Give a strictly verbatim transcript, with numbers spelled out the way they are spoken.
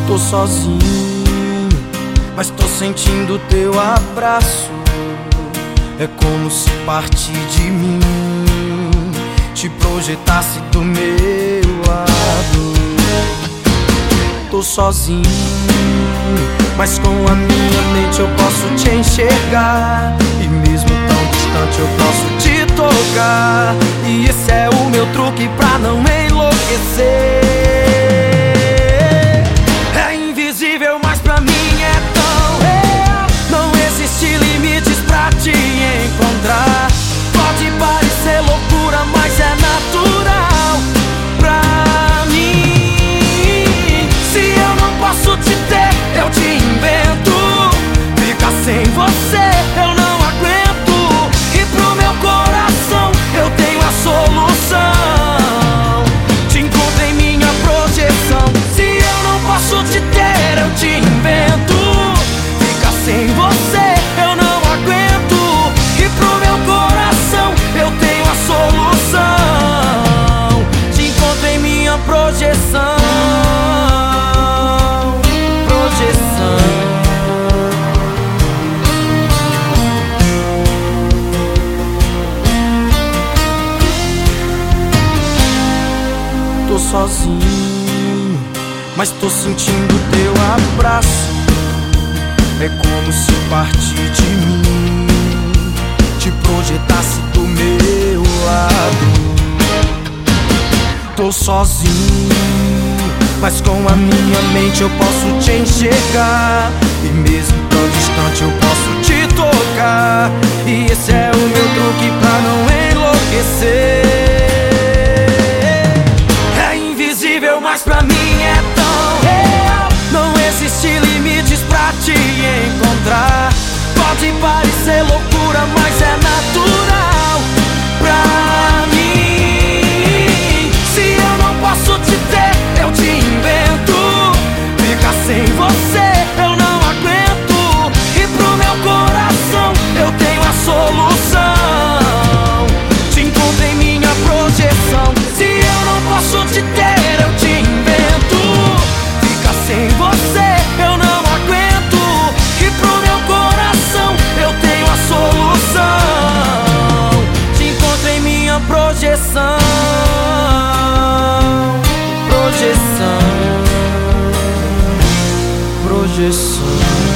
Tô sozinho, mas tô sentindo teu abraço. É como se parte de mim te projetasse do meu lado. Tô sozinho, mas com a minha mente eu posso te enxergar. E mesmo tão distante eu posso te tocar. E esse é o meu truque pra não enlouquecer. É invisível, mas pra mim é tão real. Não existe limites pra te encontrar. Pode parecer loucura, mas é natural pra mim. Se eu não posso te ter, eu te invento. Ficar sem você eu não aguento. E pro meu coração eu tenho a solução. Te encontro em minha projeção. Se eu não posso te ter, eu te invento. Ficar sem você eu não aguento. E pro meu coração eu tenho a solução. Te encontro em minha projeção. Tô sozinho, mas tô sentindo teu abraço. É como se parte de mim te projetasse do meu lado. Tô sozinho, mas com a minha mente eu posso te enxergar. E mesmo tão distante eu posso te tocar. E esse é o meu truque pra não enlouquecer. Mas pra mim é tão real. Não existe limites pra te encontrar. Pode parecer loucura, mas é natural pra mim. Se eu não posso te ter, eu te invento. Ficar sem você eu não aguento. E pro meu coração eu tenho a solução. Te encontro em minha projeção. Se eu não posso te ter, sem você eu não aguento. E pro meu coração eu tenho a solução. Te encontro em minha projeção. Projeção. Projeção.